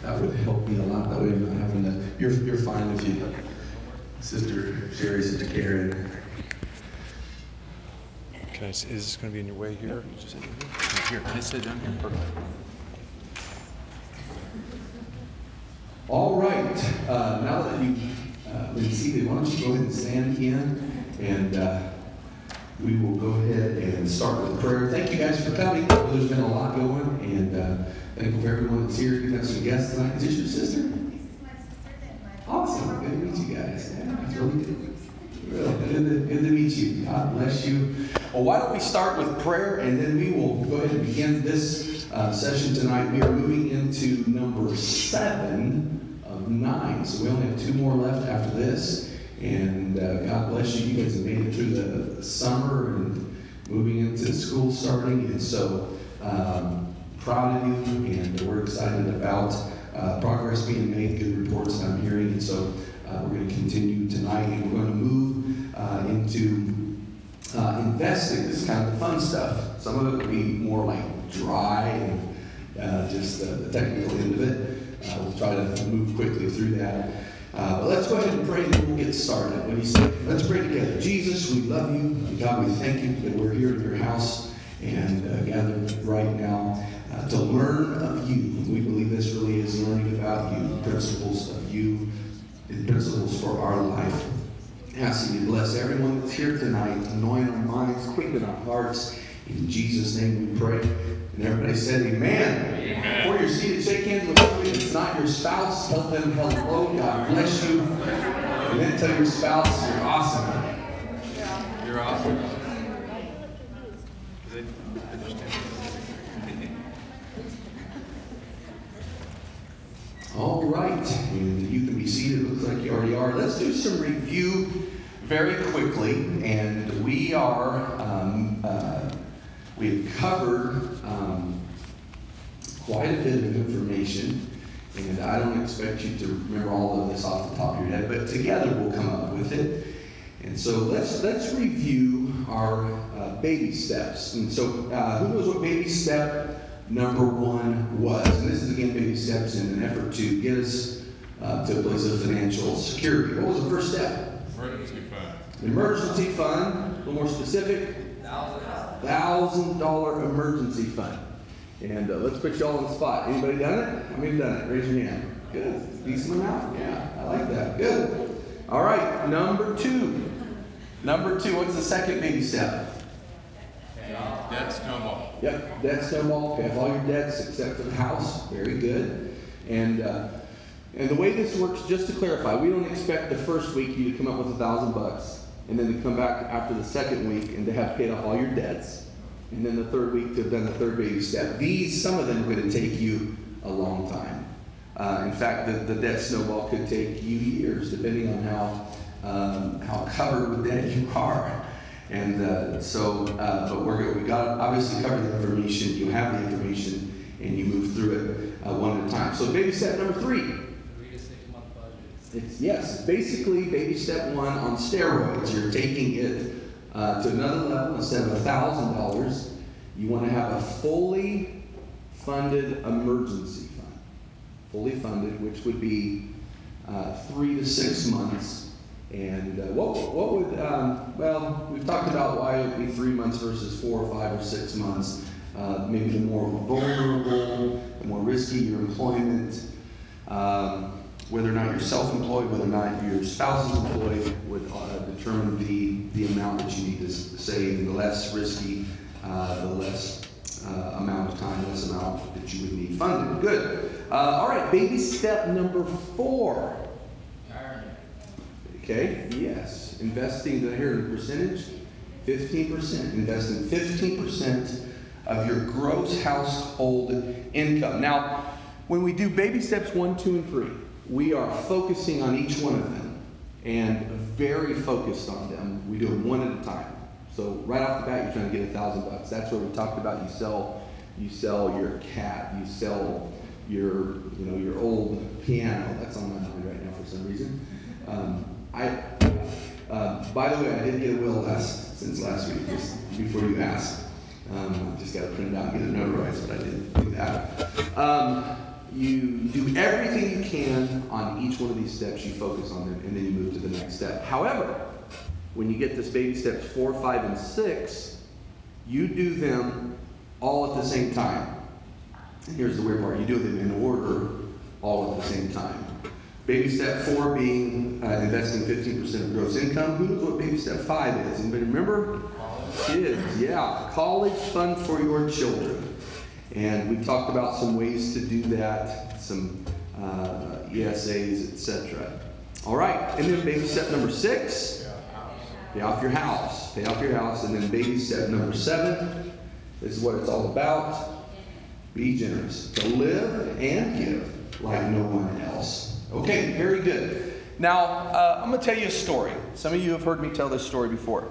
That would help me a lot. That way I'm not having to. You're fine if you, Sister Sherry, Sister Karen. Is this going to be in your way here? Just here. Can I sit down here? Perfect. All right. Now that you've been seated, why don't you go ahead and stand again, and we will go ahead and start with prayer. Thank you guys for coming. There's been a lot going, and thank you for everyone that's here. We have some guests tonight. Is this your sister? This is my sister. Awesome. Good to meet you guys. Yeah, it's really good. Really good to meet you. God bless you. Well, why don't we start with prayer, and then we will go ahead and begin this session tonight. We are moving into number 7 of 9, so we only have 2 more left after this. And God bless you. You guys have made it through the summer and moving into school starting, and so proud of you, and we're excited about progress being made, good reports that I'm hearing, and so we're going to continue tonight, and we're going to move into investing. This is kind of the fun stuff. Some of it will be more like dry and just the technical end of it. We'll try to move quickly through that. But let's go ahead and pray and we'll get started. What do you say? Let's pray together. Jesus, we love you. And God, we thank you that we're here in your house and gathered right now to learn of you. We believe this really is learning about you, principles of you, and principles for our life. Asking you to bless everyone that's here tonight, anoint our minds, quicken our hearts. In Jesus' name we pray. And everybody said amen. Amen. Before you're seated, shake hands with somebody that's not your spouse. Tell them hello, God bless you. And then tell your spouse you're awesome. You're awesome. All right, and you can be seated. It looks like you already are. Let's do some review very quickly, and we are we've covered quite a bit of information, and I don't expect you to remember all of this off the top of your head, but together we'll come up with it. And so let's review our baby steps. And so who knows what baby step number 1 was? And this is again baby steps in an effort to get us to a place of financial security. What was the first step? Emergency fund. Emergency fund. A little more specific. $1,000 emergency fund. And let's put you all on the spot. Anybody done it? How many have done it? Raise your hand. Good. Decent amount. Yeah, I like that. Good. All right. Number 2. Number 2. What's the second baby step? Debt snowball. Yep. Debt snowball. Pay off all your debts except for the house. Very good. And the way this works, just to clarify, we don't expect the first week you to come up with $1,000, and then to come back after the second week and to have paid off all your debts. And then the third week to have done the third baby step. Some of them are going to take you a long time. In fact, the debt snowball could take you years, depending on how covered with debt you are. And but we got obviously covered the information. You have the information, and you move through it one at a time. So baby step number 3. 3 to 6 month budget. It's basically baby step 1 on steroids. You're taking it to another level. Instead of $1,000, you want to have a fully funded emergency fund. Fully funded, which would be 3 to 6 months. And what would, well, we've talked about why it would be 3 months versus 4 or 5 or 6 months. Maybe the more vulnerable, the more risky your employment, whether or not you're self-employed, whether or not your spouse is employed would determine the amount that you need to save. And the less risky, the less amount of time, less amount that you would need funded. Good. All right, baby step number 4. Okay, yes. Investing, did I hear the percentage? 15%. Investing 15% of your gross household income. Now, when we do baby steps 1, 2, and 3, we are focusing on each one of them and very focused on them. We do it one at a time. So right off the bat, you're trying to get $1,000. That's where we talked about you sell your cat, you sell your old piano. That's on my mind right now for some reason. By the way, I did get a will since last week, just before you asked. Just got to print it out and get it notarized, but I didn't do that. you do everything you can on each one of these steps, you focus on them, and then you move to the next step. However, when you get to baby steps 4, 5, and 6, you do them all at the same time. And here's the weird part, you do them in order, all at the same time. Baby step 4 being investing 15% of gross income. Who knows what baby step 5 is? Anybody remember? Kids, yeah. College fund for your children. And we talked about some ways to do that, some ESAs, etc. All right, and then baby step number 6, pay off your house. Pay off your house. And then baby step number 7, this is what it's all about. Be generous. To live and give like no one else. Okay, very good. Now, I'm going to tell you a story. Some of you have heard me tell this story before.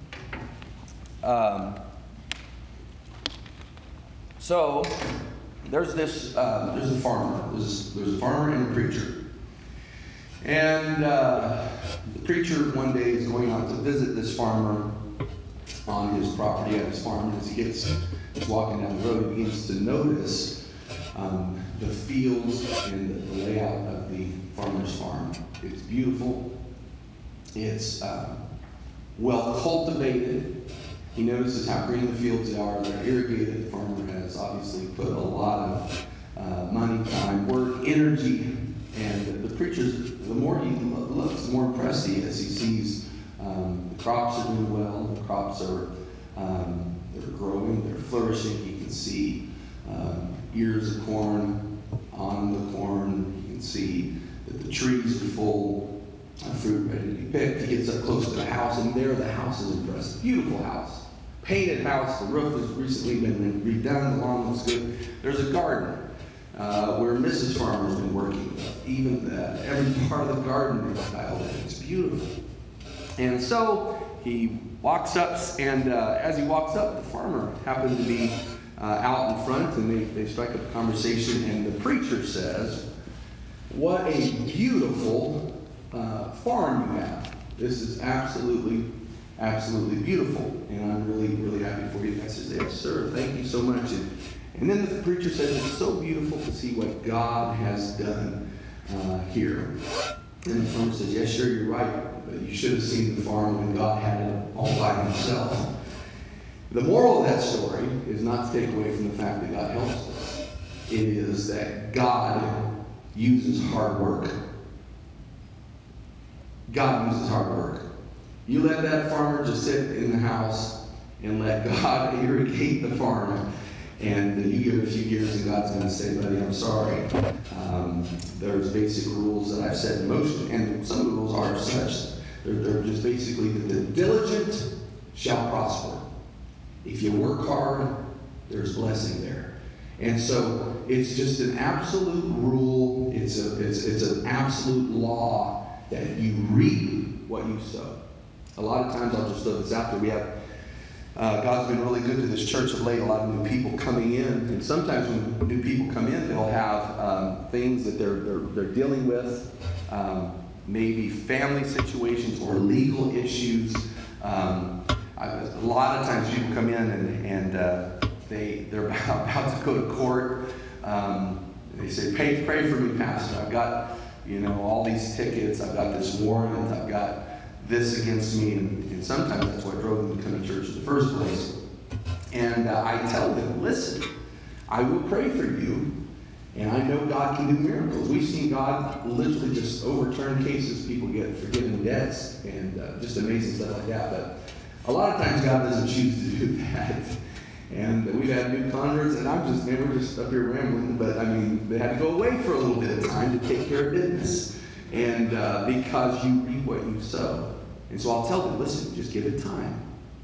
So, there's a farmer. There's a farmer and a preacher. And the preacher one day is going out to visit this farmer on his property at his farm. As he's walking down the road, he begins to notice the fields and the layout of the farmer's farm. It's beautiful. It's well cultivated. He notices how green the fields are. They're irrigated. The farmer has obviously put a lot of money, time, work, energy. And the preacher's, the more he looks, the more impressed he is. He sees the crops are doing well. The crops are they're growing. They're flourishing. He can see ears of corn on the corn. You can see that the trees are full of fruit ready to be picked. He gets up close to the house, and there the house is impressive. Beautiful house. Painted house. The roof has recently been redone. The lawn looks good. There's a garden where Mrs. Farmer's been working. Even every part of the garden is tiled in. It's beautiful. And so he walks up, and as he walks up, the farmer happened to be out in front, and they strike up a conversation, and the preacher says, "What a beautiful farm you have. This is absolutely beautiful, and I'm really, really happy for you." I says, "Yes, sir, thank you so much." And then the preacher says, "It's so beautiful to see what God has done here." And the farmer says, "Yes, sure, you're right, but you should have seen the farm when God had it all by himself." The moral of that story is not to take away from the fact that God helps us. It is that God uses hard work. God uses hard work. You let that farmer just sit in the house and let God irrigate the farm. And you give it a few years and God's going to say, "Buddy, I'm sorry." There's basic rules that I've set in motion. And some of the rules are such. They're just basically that the diligent shall prosper. If you work hard, there's blessing there. And so it's just an absolute rule. It's an absolute law that you reap what you sow. A lot of times, I'll just throw this out there. We have God's been really good to this church of late. A lot of new people coming in, and sometimes when new people come in, they'll have things that they're dealing with, maybe family situations or legal issues. A lot of times people come in and they're about to go to court. They say, "Pray for me, Pastor. I've got all these tickets. I've got this warrant. I've got this against me," and sometimes that's what drove them to come to church in the first place. And I tell them, "Listen, I will pray for you, and I know God can do miracles." We've seen God literally just overturn cases, people get forgiven debts, and just amazing stuff like that. But a lot of times God doesn't choose to do that. And we've had new converts, and we're just up here rambling, but I mean, they had to go away for a little bit of time to take care of business. And because you reap what you sow. And so I'll tell them, "Listen, just give it time.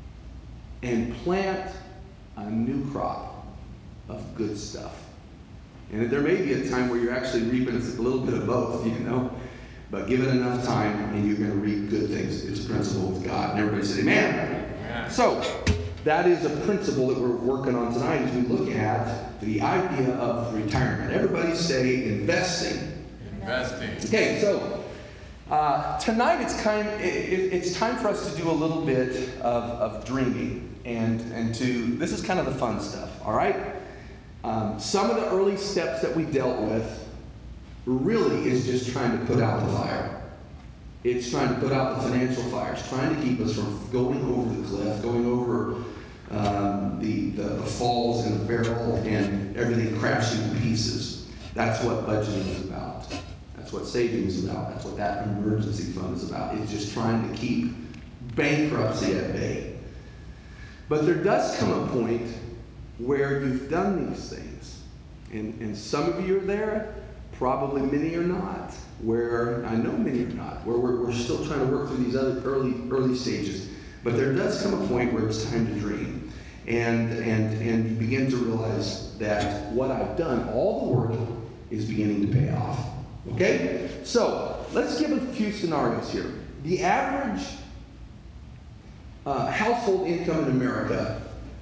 And plant a new crop of good stuff." And there may be a time where you're actually reaping a little bit of both, But give it enough time, and you're going to reap good things. It's a principle with God. And everybody said, "Amen." Amen. So, that is a principle that we're working on tonight as we look at the idea of retirement. Everybody say investing. Investing. Okay, so tonight it's time for us to do a little bit of dreaming and this is kind of the fun stuff, all right? Some of the early steps that we dealt with really is just trying to put out the fire. It's trying to put out the financial fires, trying to keep us from going over the cliff, going over the falls in the barrel and everything crashing to pieces. That's what budgeting is about. That's what saving is about. That's what that emergency fund is about. It's just trying to keep bankruptcy at bay. But there does come a point where you've done these things. And some of you are there, probably many are not. Where I know many are not, where we're still trying to work through these other early stages. But there does come a point where it's time to dream. And you begin to realize that what I've done, all the work, is beginning to pay off. Okay? So, let's give a few scenarios here. The average household income in America,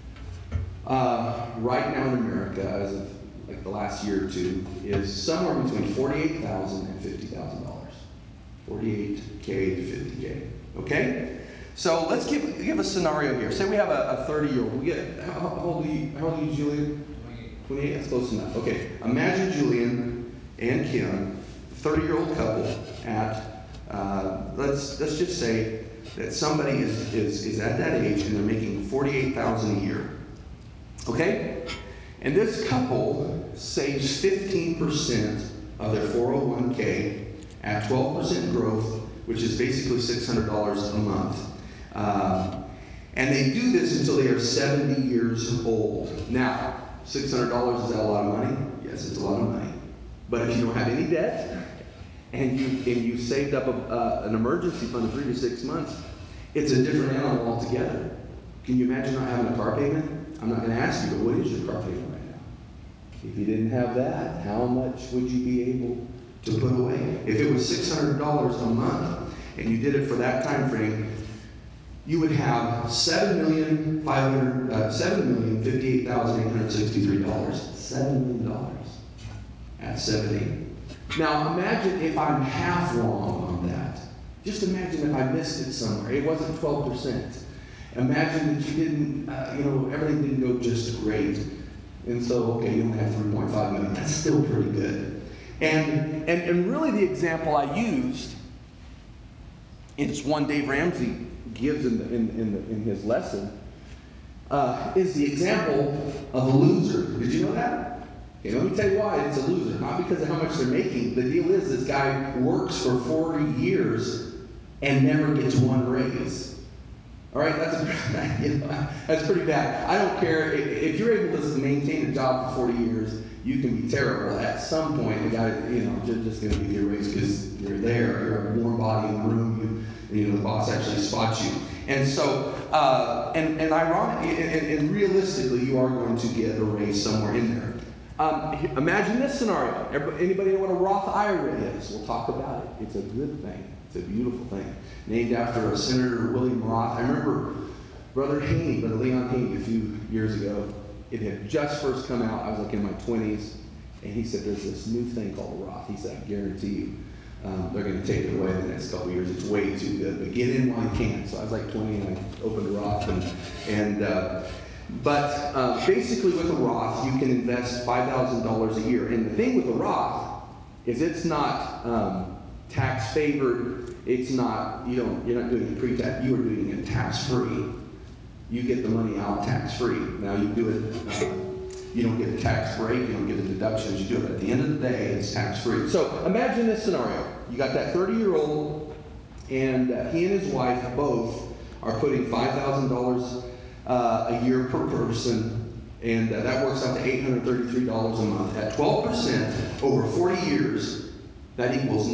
right now in America, as of like the last year or two, is somewhere between $48,000 and $50,000. $48K to $50K. Okay? So let's give a scenario here. Say we have a 30-year-old. We get how old are you, Julian? 28. That's close enough. Okay. Imagine Julian and Kim, 30-year-old couple at let's just say that somebody is at that age and they're making $48,000 a year. Okay? And this couple saves 15% of their 401k at 12% growth, which is basically $600 a month. And they do this until they are 70 years old. Now, $600, is that a lot of money? Yes, it's a lot of money. But if you don't have any debt and you saved up an emergency fund of 3 to 6 months, it's a different animal altogether. Can you imagine not having a car payment? I'm not going to ask you, but what is your car payment right now? If you didn't have that, how much would you be able to put away? If it was $600 a month and you did it for that time frame, you would have $7,058,863. $7 million at 70. Now imagine if I'm half wrong on that. Just imagine if I missed it somewhere. It wasn't 12%. Imagine that you didn't, everything didn't go just great. And so, okay, you only have 3.5 million. That's still pretty good. And really the example I used, it's one Dave Ramsey gives in his lesson, is the example of a loser. Did you know that? Okay, let me tell you why it's a loser. Not because of how much they're making. The deal is this guy works for 40 years and never gets one raise. All right, that's pretty bad. I don't care if you're able to maintain a job for 40 years. You can be terrible. At some point, the guy, just going to give you a raise because you're there. You're a warm body in the room. The boss actually spots you. And so, and ironically, and realistically, you are going to get a raise somewhere in there. Imagine this scenario. Anybody know what a Roth IRA is? We'll talk about it. It's a good thing. It's a beautiful thing. Named after a Senator William Roth. I remember Brother Leon Haney, a few years ago. It had just first come out. I was like in my 20s. And he said, there's this new thing called a Roth. He said, I guarantee you, they're going to take it away in the next couple of years. It's way too good. But get in while you can. So I was like 20 and I opened a Roth. But basically with a Roth, you can invest $5,000 a year. And the thing with a Roth is it's not tax favored. It's not, you're not doing it pre-tax. You are doing it tax-free. You get the money out tax-free. Now you do it, you don't get a tax break. You don't get the deductions. You do it. At the end of the day, it's tax-free. So imagine this scenario. You got that 30-year-old, and he and his wife both are putting $5,000 a year per person, and that works out to $833 a month. At 12% over 40 years, that equals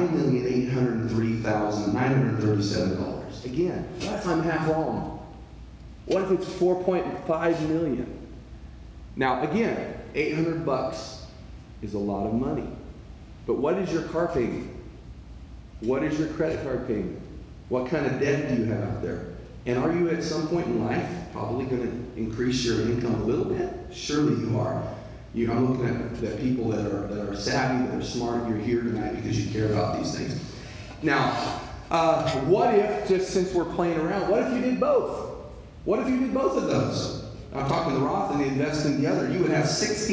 $9,803,937. Again, what if I'm half wrong? What if it's 4.5 million? Now again, $800 is a lot of money. But what is your car payment? What is your credit card payment? What kind of debt do you have out there? And are you at some point in life probably going to increase your income a little bit? Surely you are. I'm looking at people that are savvy, that are smart. You're here tonight because you care about these things. Now, what if, just since we're playing around, what if you did both? What if you did both of those? I'm talking the Roth and the invest in the other, you would have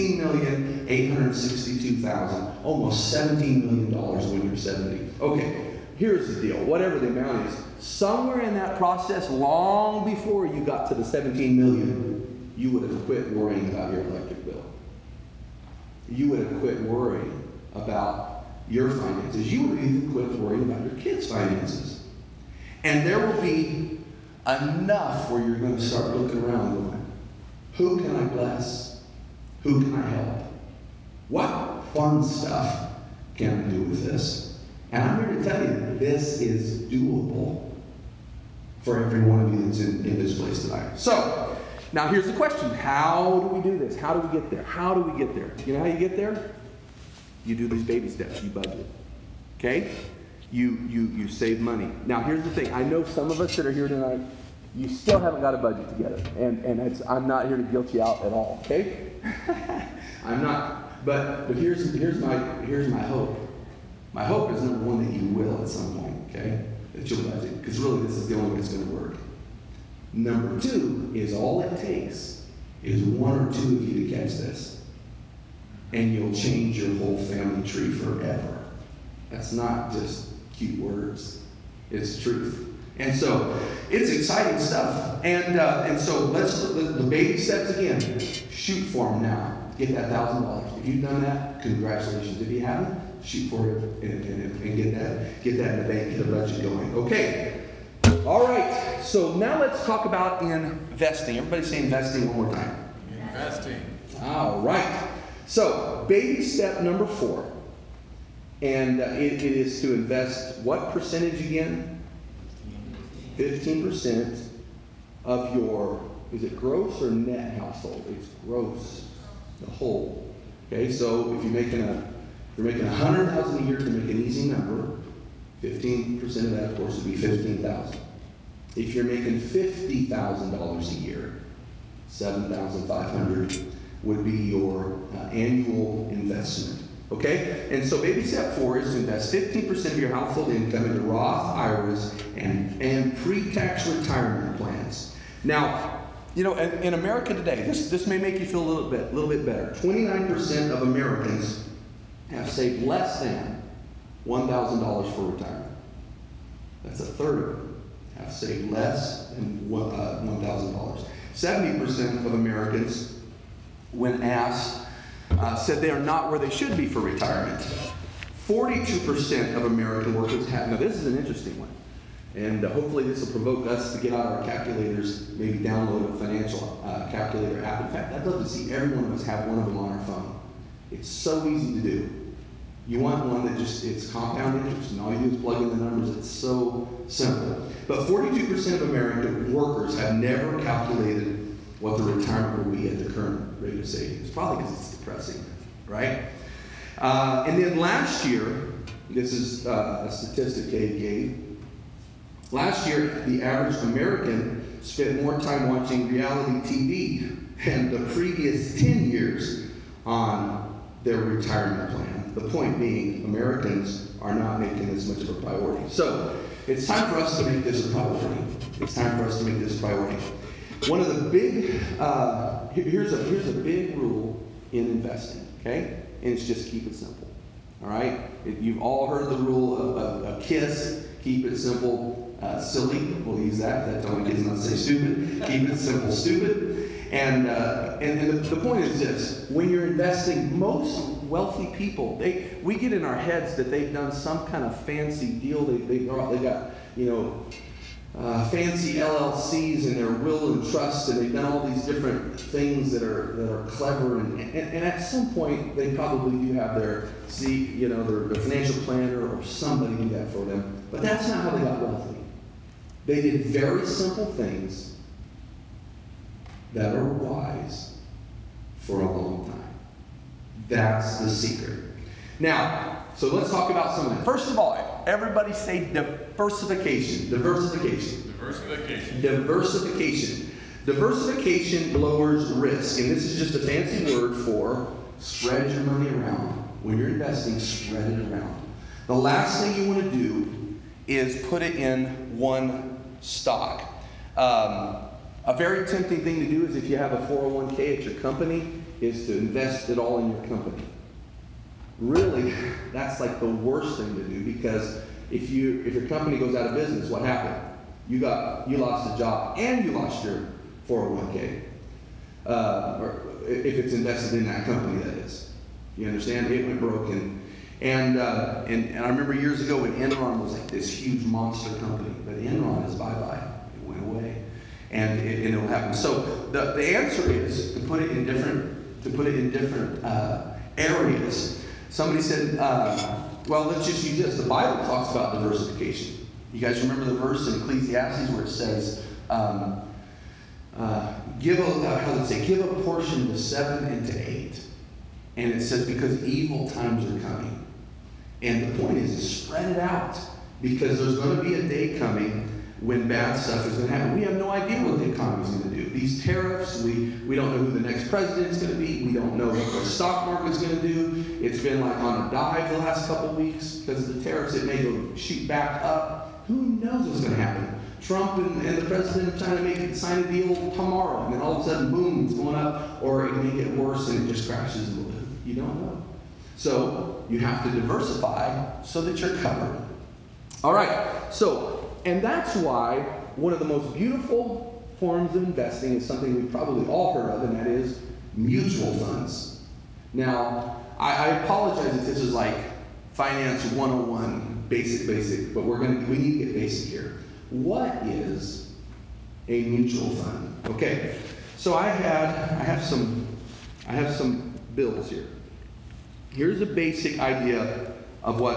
$16,862,000, almost $17 million when you're 70. Okay, here's the deal. Whatever the amount is, somewhere in that process, long before you got to the 17 million, you would have quit worrying about your electric bill. You would have quit worrying about your finances. You would have even quit worrying about your kids' finances. And there will be enough where you're going to start looking around going, who can I bless? Who can I help? What fun stuff can I do with this? And I'm here to tell you, this is doable for every one of you that's in this place tonight. So, now here's the question. How do we do this? How do we get there? How do we get there? You know how you get there? You do these baby steps. You budget. Okay? You save money. Now here's the thing. I know some of us that are here tonight, you still haven't got a budget together. And I'm not here to guilt you out at all. Okay? I'm not. But here's my hope. My hope is, number one, that you will at some point. Okay? That you'll budget. Because really this is the only way it's going to work. Number two is all it takes is one or two of you to catch this. And you'll change your whole family tree forever. That's not just cute words. It's truth. And so it's exciting stuff. And so let's look the baby steps again. Shoot for them now. Get that $1,000. If you've done that, congratulations. If you haven't, shoot for it and get that in the bank, get a budget going. Okay. All right, so now let's talk about investing. Everybody say investing one more time. Investing. All right. So, baby step number 4. And it is to invest what percentage again? 15% of your, is it gross or net household? It's gross, the whole. Okay, so if you're making $100,000 a year to make an easy number, 15% of that, of course, would be $15,000. If you're making $50,000 a year, $7,500 would be your annual investment. Okay? And so baby step 4 is to invest 15% of your household income into Roth IRAs and pre-tax retirement plans. Now, you know, in America today, this may make you feel a little bit better. 29% of Americans have saved less than $1,000 for retirement. That's a third of them have saved less than $1,000. 70% of Americans, when asked, said they are not where they should be for retirement. 42% of American workers have, now this is an interesting one, and hopefully this will provoke us to get out our calculators, maybe download a financial calculator app. In fact, I'd love to see every one of us have one of them on our phone. It's so easy to do. You want one that it's compound interest, and all you do is plug in the numbers. It's so simple. But 42% of American workers have never calculated what the retirement will be at the current rate of savings. Probably because it's depressing, right? And then last year, this is a statistic Dave gave. Last year, the average American spent more time watching reality TV than the previous 10 years on their retirement plan. The point being, Americans are not making this much of a priority. So, it's time for us to make this a priority. It's time for us to make this a priority. One of the big, here's a big rule in investing, okay? And it's just keep it simple, all right? You've all heard the rule of KISS, keep it simple, silly. We'll use that don't kids not say stupid. Keep it simple, stupid. And the point is this: when you're investing, most wealthy people, we get in our heads that they've done some kind of fancy deal. They got fancy LLCs in their will and trust, and they've done all these different things that are clever. And at some point, they probably do have their financial planner or somebody do that for them. But that's not how they got wealthy. They did very simple things that are wise for a long time. That's the secret. Now, so let's talk about some of them. First of all, everybody say diversification. Diversification. Diversification. Diversification. Diversification lowers risk. And this is just a fancy word for spread your money around. When you're investing, spread it around. The last thing you want to do is put it in one stock. A very tempting thing to do is if you have a 401k at your company, is to invest it all in your company. Really, that's like the worst thing to do, because if your company goes out of business, what happened? You lost a job and you lost your 401k. Or if it's invested in that company, that is. You understand? It went broken. And I remember years ago when Enron was like this huge monster company, but Enron is bye-bye. It went away. And it'll happen. So the answer is to put it in different areas. Somebody said, well, let's just use this. The Bible talks about diversification. You guys remember the verse in Ecclesiastes where it says, give a portion to 7 and to 8. And it says, because evil times are coming. And the point is to spread it out, because there's going to be a day coming when bad stuff is going to happen. We have no idea what the economy is going to do. These tariffs, we don't know who the next president is going to be. We don't know what the stock market is going to do. It's been like on a dive the last couple of weeks because of the tariffs. It may go shoot back up. Who knows what's going to happen? Trump and the president are trying to sign a deal tomorrow, and then all of a sudden, boom, it's going up, or it may get worse and it just crashes and will. You don't know. So you have to diversify so that you're covered. All right. And that's why one of the most beautiful forms of investing is something we've probably all heard of, and that is mutual funds. Now, I apologize if this is like Finance 101, basic, but we need to get basic here. What is a mutual fund? Okay, so I have some bills here. Here's a basic idea of what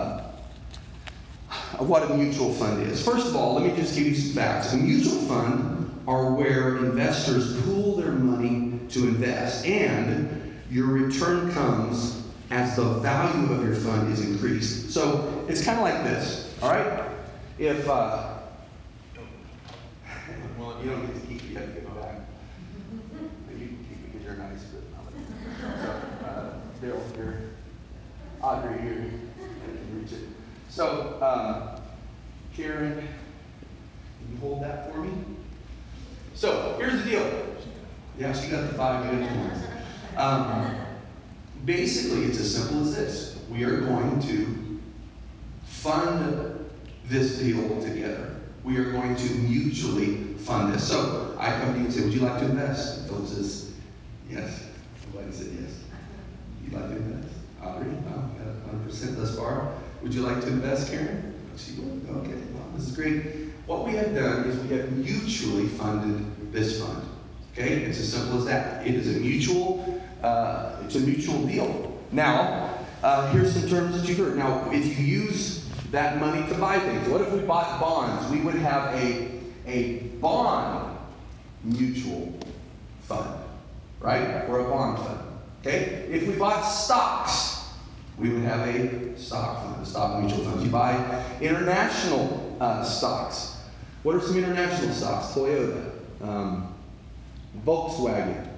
a mutual fund is. First of all, let me just give you some facts. A mutual fund are where investors pool their money to invest, and your return comes as the value of your fund is increased. So it's kind of like this, all right? If well, you don't get to keep it, you have to give it back. Maybe you can keep it because you're nice, but so Daryl here, Audrey here, I can reach it. So, Karen, can you hold that for me? So, here's the deal. Yeah, she got the 5 minutes. Basically, it's as simple as this. We are going to fund this deal together. We are going to mutually fund this. So, I come to you and say, would you like to invest? And Phil says, yes. Nobody said yes. You'd like to invest? Audrey? No, got 100% thus far. Would you like to invest, Karen? She would. Okay, well, this is great. What we have done is we have mutually funded this fund. Okay, it's as simple as that. It is a mutual deal. Now, here's some terms that you've heard. Now, if you use that money to buy things, what if we bought bonds? We would have a bond mutual fund, right? Or a bond fund. Okay? If we bought stocks, we would have a stock fund, a stock mutual fund. If you buy international stocks, what are some international stocks? Toyota, Volkswagen,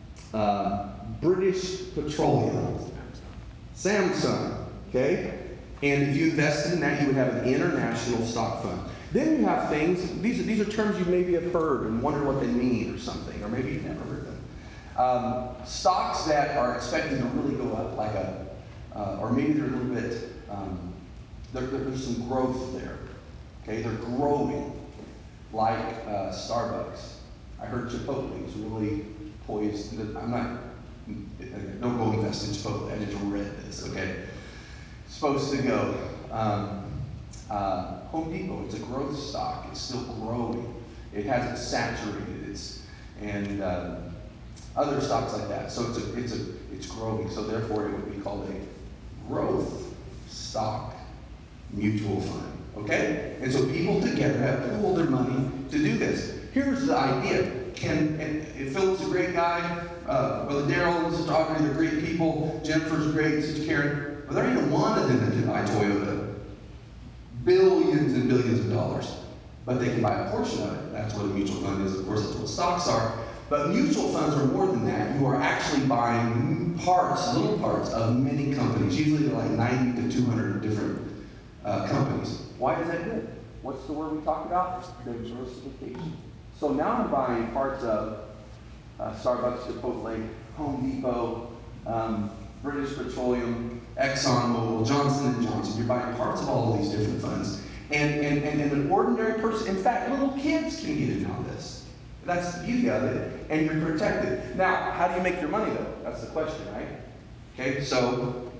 British Petroleum, Samsung, okay? And if you invested in that, you would have an international stock fund. Then you have things, these are terms you maybe have heard and wonder what they mean or something, or maybe you've never heard them. Stocks that are expected to really go up, like or maybe they're a little bit, there's some growth there, okay? They're growing, like Starbucks. I heard Chipotle is really poised. Don't go invest in Chipotle. I just read this, okay? Supposed to go. Home Depot, it's a growth stock. It's still growing. It hasn't saturated. And other stocks like that. So it's growing. So therefore, it would be called a growth stock mutual fund. Okay? And so people together have pooled their money to do this. Here's the idea. And Phil's a great guy. Brother Daryl and Sister Audrey, they're great people. Jennifer's great. Sister Karen. But there ain't one of them that can buy Toyota. Billions and billions of dollars. But they can buy a portion of it. That's what a mutual fund is. Of course, that's what stocks are. But mutual funds are more than that. You are actually buying little parts of many companies. Usually they're like 90 to 200 different companies. Why is that good? What's the word we talk about? Diversification. So now I'm buying parts of Starbucks, Chipotle, Home Depot, British Petroleum, ExxonMobil, Johnson & Johnson. You're buying parts of all of these different funds. And an ordinary person, in fact, little kids can get in on this. That's the beauty of it, and you're protected. Now, how do you make your money, though? That's the question, right? Okay, so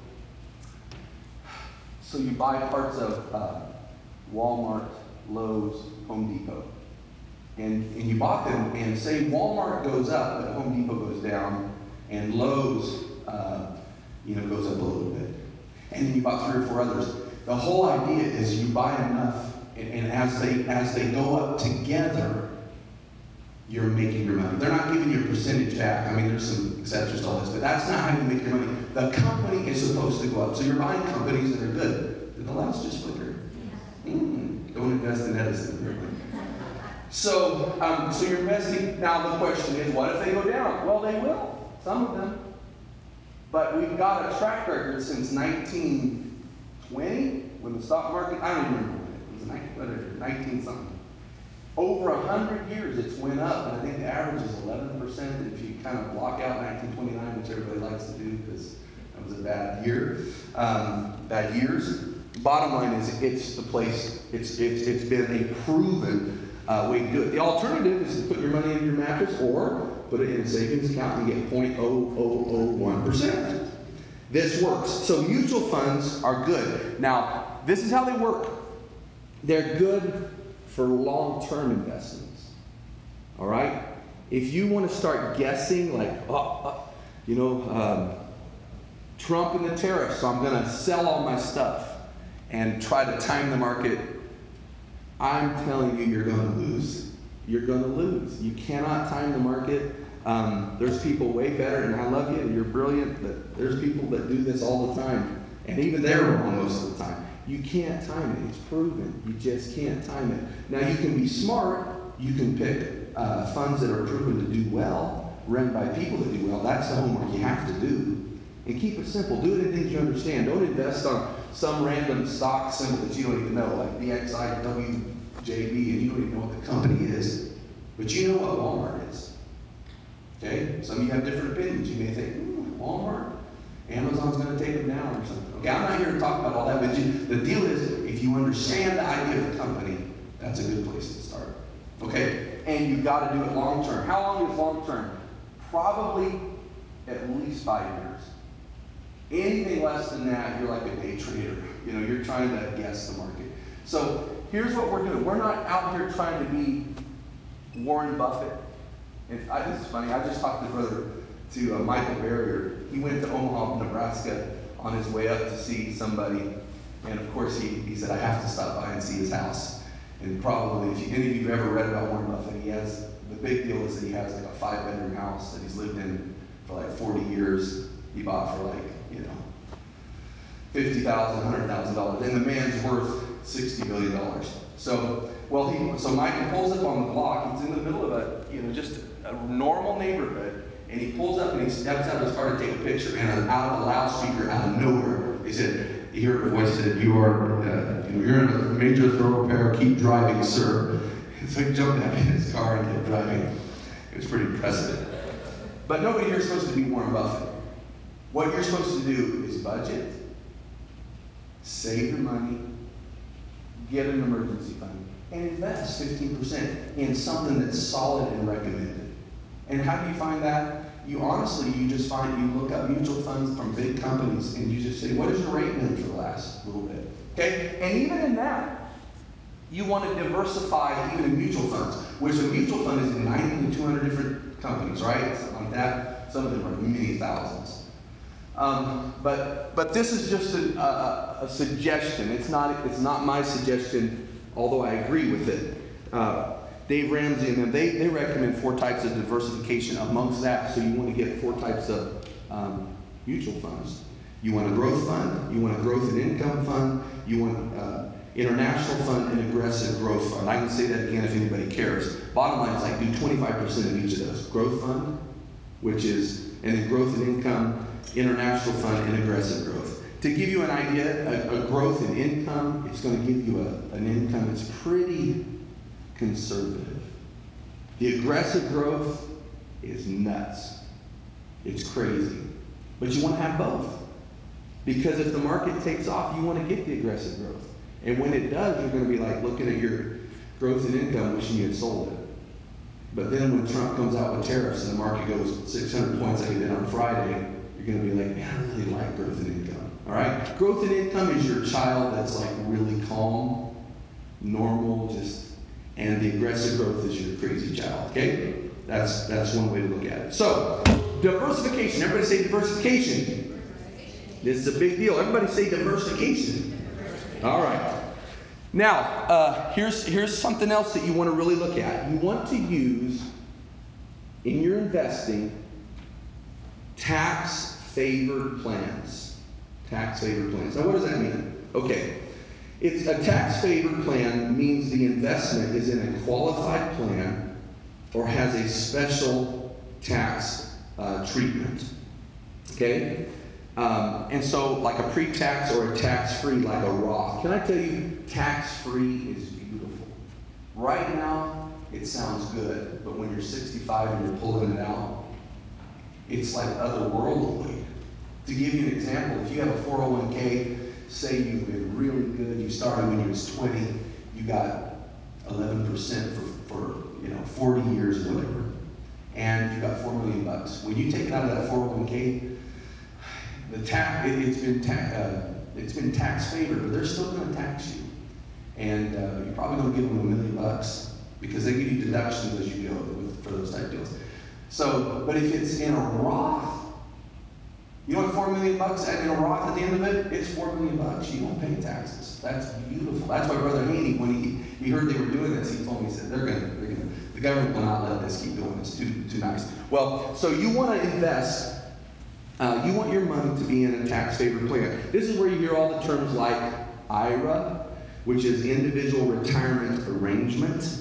you buy parts of Walmart, Lowe's, Home Depot. And you bought them, and say Walmart goes up, but Home Depot goes down, and Lowe's goes up a little bit. And then you bought 3 or 4 others. The whole idea is you buy enough, and as they go up together, you're making your money. They're not giving you a percentage back. I mean, there's some exceptions to all this, but that's not how you make your money. The company is supposed to go up. So you're buying companies that are good. Did the lights just flicker? Don't invest in Edison, apparently. So you're investing. Now the question is, what if they go down? Well, they will. Some of them. But we've got a track record since 1920, when the stock market, I don't even remember when it was, 19 something. Over 100 years it's went up, and I think the average is 11% if you kind of block out 1929, which everybody likes to do because that was a bad year, bad years. Bottom line is, it's the place, it's been a proven way to do it. The alternative is to put your money in your mattress or put it in a savings account and get 0.0001%. This works. So mutual funds are good. Now, this is how they work. They're good for long-term investments. All right? If you want to start guessing, like, Trump and the tariffs, so I'm going to sell all my stuff and try to time the market, I'm telling you, you're going to lose. You're going to lose. You cannot time the market. There's people way better, and I love you, and you're brilliant, but there's people that do this all the time, and even they're wrong most of the time. You can't time it. It's proven. You just can't time it. Now, you can be smart. You can pick funds that are proven to do well, run by people that do well. That's the homework you have to do. And keep it simple. Do it in things you understand. Don't invest on some random stock symbol that you don't even know, like BXIWJB, and you don't even know what the company is. But you know what Walmart is. Okay? Some of you have different opinions. You may think, Walmart? Amazon's going to take them down or something. Okay, I'm not here to talk about all that, but the deal is, if you understand the idea of the company, that's a good place to start. Okay? And you've got to do it long term. How long is long term? Probably at least 5 years. Anything less than that, you're like a day trader. You're trying to guess the market. So here's what we're doing. We're not out here trying to be Warren Buffett. This is funny. I just talked to Michael Barrier. He went to Omaha, Nebraska on his way up to see somebody. And of course, he said, I have to stop by and see his house. And probably, if any of you have ever read about Warren Buffett, the big deal is that he has like a 5-bedroom house that he's lived in for like 40 years. He bought for like, $50,000, $100,000. And the man's worth $60 billion. So Michael pulls up on the block. He's in the middle of just a normal neighborhood. And he pulls up and he steps out of his car to take a picture. And out of a loudspeaker, out of nowhere, he said, he heard a voice that said, you're in a major thoroughfare, keep driving, sir. And so he jumped out of his car and kept driving. It was pretty impressive. But nobody here is supposed to be Warren Buffett. What you're supposed to do is budget, save your money, get an emergency fund, and invest 15% in something that's solid and recommended. And how do you find that? You just look up mutual funds from big companies and you just say, what has your rate been for the last little bit? Okay? And even in that, you want to diversify even in mutual funds, which a mutual fund is 90 to 200 different companies, right? Something like that. Some of them are many thousands. But this is just a suggestion. It's not my suggestion, although I agree with it. Dave Ramsey and them, they recommend 4 types of diversification amongst that. So you want to get 4 types of mutual funds. You want a growth fund, you want a growth and income fund, you want international fund and aggressive growth fund. I can say that again if anybody cares. Bottom line is like do 25% of each of those. Growth fund, and then growth and income, international fund, and aggressive growth. To give you an idea, a growth in income, it's going to give you an income that's pretty conservative. The aggressive growth is nuts. It's crazy. But you want to have both. Because if the market takes off, you want to get the aggressive growth. And when it does, you're going to be like looking at your growth in income, wishing you had sold it. But then when Trump comes out with tariffs and the market goes 600 points like it did on Friday, you're going to be like, man, I really like growth in income. All right? Growth in income is your child that's like really calm, normal, and the aggressive growth is your crazy child. Okay? That's one way to look at it. So, diversification. Everybody say diversification. This is a big deal. Everybody say diversification. All right. Now, here's something else that you want to really look at. You want to use, in your investing, tax-favored plans. Tax-favored plans. Now, what does that mean? Okay. It's a tax-favored plan means the investment is in a qualified plan or has a special tax treatment. Okay? And so, like a pre-tax or a tax-free, like a Roth. Can I tell you, tax-free is beautiful. Right now, it sounds good, but when you're 65 and you're pulling it out, it's like otherworldly. To give you an example, if you have a 401k, say you've been really good, you started when you was 20, you got 11% for 40 years or whatever, and you got $4 million. When you take it out of that 401k, it's been tax favored, but they're still going to tax you, and you're probably going to give them $1 million because they give you deductions as you go for those type deals. So, but if it's in a Roth, you want $4 million and in a Roth at the end of it, it's $4 million. You don't pay taxes. That's beautiful. That's why Brother Haney, when he heard they were doing this, he told me, he said, the government will not let this keep going. It's too nice. Well, so you want to invest. You want your money to be in a tax-favored plan. This is where you hear all the terms like IRA, which is Individual Retirement Arrangement,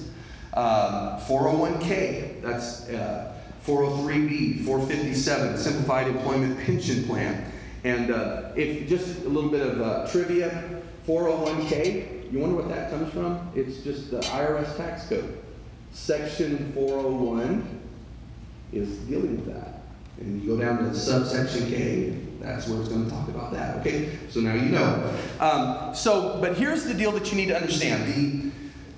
401k, that's 403b, 457, Simplified Employment Pension Plan. And if just a little bit of trivia, 401k, you wonder what that comes from? It's just the IRS tax code. Section 401 is dealing with that. And you go down to subsection K, that's where it's going to talk about that. Okay, so now you know. But here's the deal that you need to understand.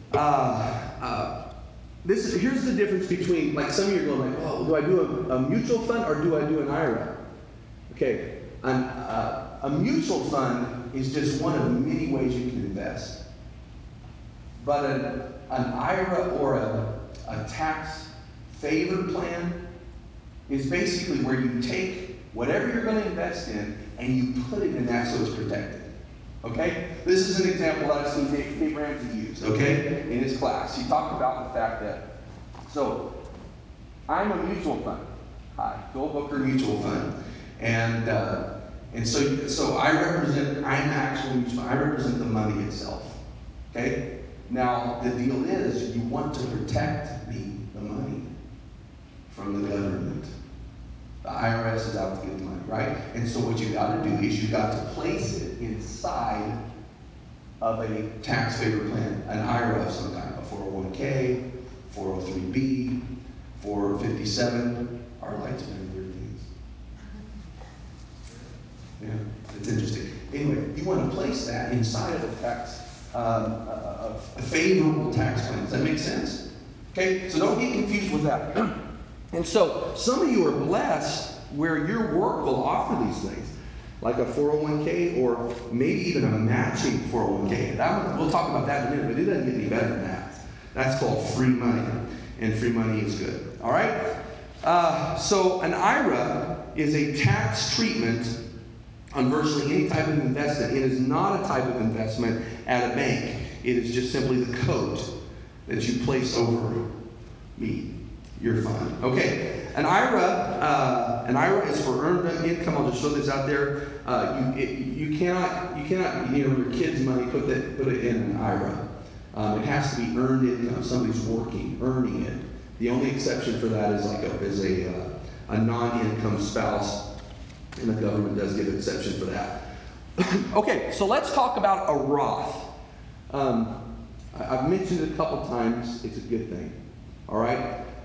Here's the difference between, like some of you are going like, well, do I do a mutual fund or do I do an IRA? Okay, a mutual fund is just one of many ways you can invest. But an IRA or a tax-favored plan is basically where you take whatever you're going to invest in and you put it in that so it's protected. Okay? This is an example that I've seen Dave Ramsey use, okay, in his class. He talked about the fact that, so I'm a mutual fund. Hi, Joel Booker Mutual Fund. And so I represent the money itself. Okay? Now, the deal is you want to protect the money from the government. The IRS is out to get the money, right? And so what you've got to do is you've got to place it inside of a tax-favored plan, an IRA of some kind, a 401k, 403b, 457. Our lights are doing weird things. Yeah, it's interesting. Anyway, you want to place that inside of a favorable tax plan. Does that make sense? Okay, so don't get confused with that. And so some of you are blessed where your work will offer these things, like a 401k or maybe even a matching 401k. We'll talk about that in a minute, but it doesn't get any better than that. That's called free money, and free money is good. All right? So an IRA is a tax treatment on virtually any type of investment. It is not a type of investment at a bank. It is just simply the coat that you place over your fund. Okay, an IRA is for earned income. I'll just throw this out there. You cannot your kids' money put it in an IRA. It has to be earned income. Somebody's earning it. The only exception for that is a non-income spouse, and the government does give an exception for that. Okay, so let's talk about a Roth. I've mentioned it a couple times. It's a good thing. All right.